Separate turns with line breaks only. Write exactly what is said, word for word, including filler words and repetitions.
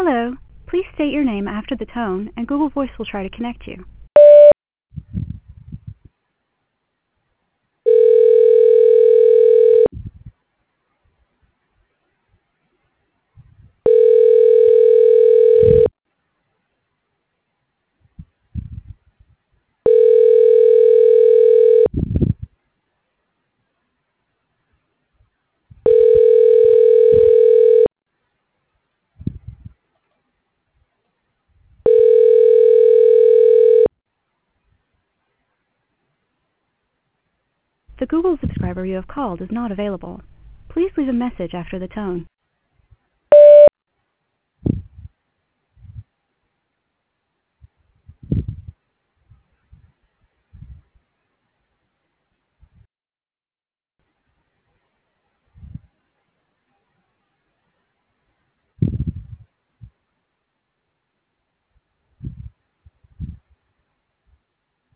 Hello. Please state your name after the tone, and Google Voice will try to connect you. The Google subscriber you have called is not available. Please leave a message after the tone.